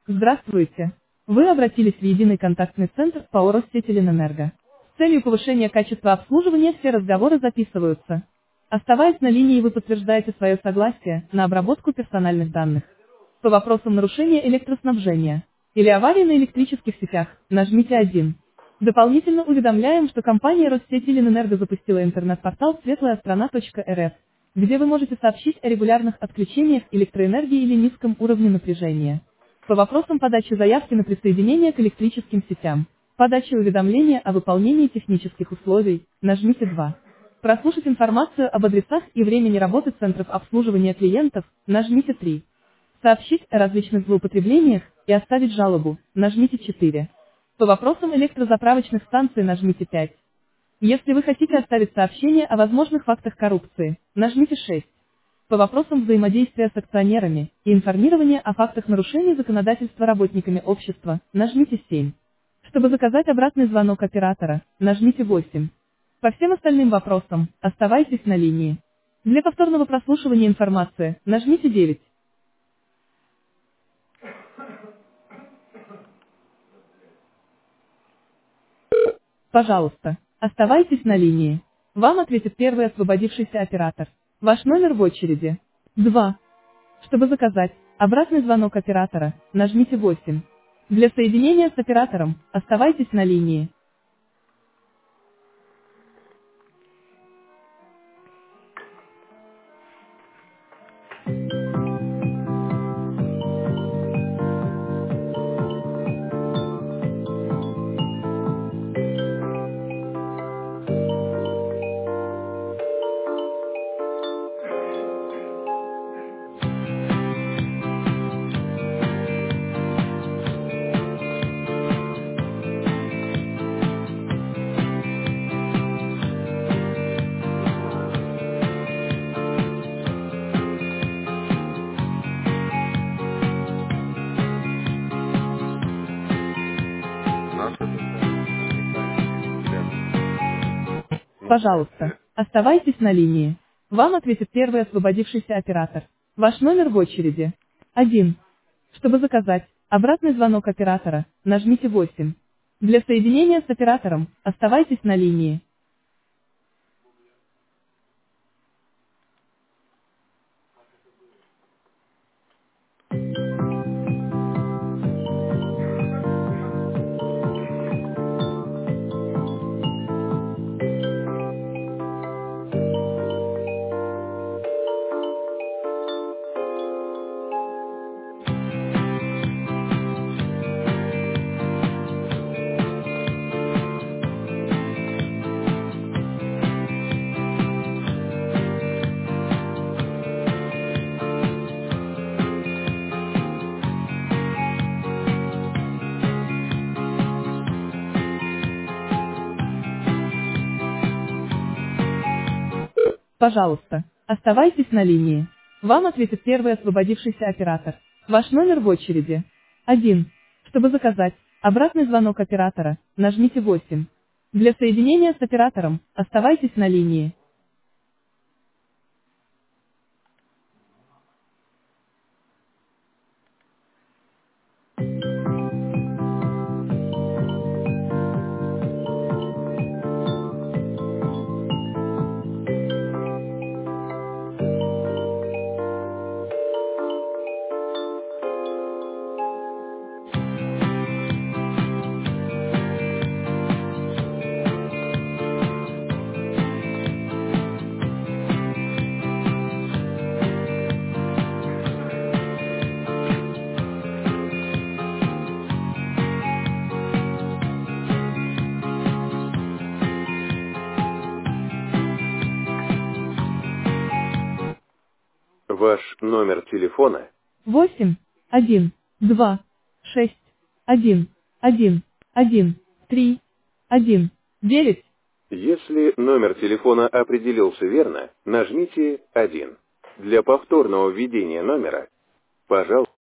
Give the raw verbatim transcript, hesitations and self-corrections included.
Здравствуйте! Вы обратились в единый контактный центр ПАО Ростелекомэнерго. С целью повышения качества обслуживания все разговоры записываются. Оставаясь на линии, вы подтверждаете свое согласие на обработку персональных данных. По вопросам нарушения электроснабжения или аварии на электрических сетях, нажмите один. Дополнительно уведомляем, что компания Ростелекомэнерго запустила интернет-портал светлая страна точка эр эф, где вы можете сообщить о регулярных отключениях электроэнергии или низком уровне напряжения. По вопросам подачи заявки на присоединение к электрическим сетям, подачи уведомления о выполнении технических условий, нажмите два. Прослушать информацию об адресах и времени работы центров обслуживания клиентов, нажмите три. Сообщить о различных злоупотреблениях и оставить жалобу, нажмите четыре. По вопросам электрозаправочных станций нажмите пять. Если вы хотите оставить сообщение о возможных фактах коррупции, нажмите шесть. По вопросам взаимодействия с акционерами и информирования о фактах нарушений законодательства работниками общества, нажмите семь. Чтобы заказать обратный звонок оператора, нажмите восемь. По всем остальным вопросам, оставайтесь на линии. Для повторного прослушивания информации, нажмите девять. Пожалуйста, оставайтесь на линии. Вам ответит первый освободившийся оператор. Ваш номер в очереди. два. Чтобы заказать обратный звонок оператора, нажмите восемь. Для соединения с оператором, оставайтесь на линии. Наша доставка неправильно регулярно. Пожалуйста, оставайтесь на линии. Вам ответит первый освободившийся оператор. Ваш номер в очереди. один. Чтобы заказать обратный звонок оператора, нажмите восемь. Для соединения с оператором, оставайтесь на линии. Пожалуйста, оставайтесь на линии. Вам ответит первый освободившийся оператор. Ваш номер в очереди. один. Чтобы заказать обратный звонок оператора, нажмите восемь. Для соединения с оператором, оставайтесь на линии. Ваш номер телефона восемь, один, два, шесть, один, один, один, три, один, девять. Если номер телефона определился верно, нажмите один. Для повторного введения номера, пожалуйста.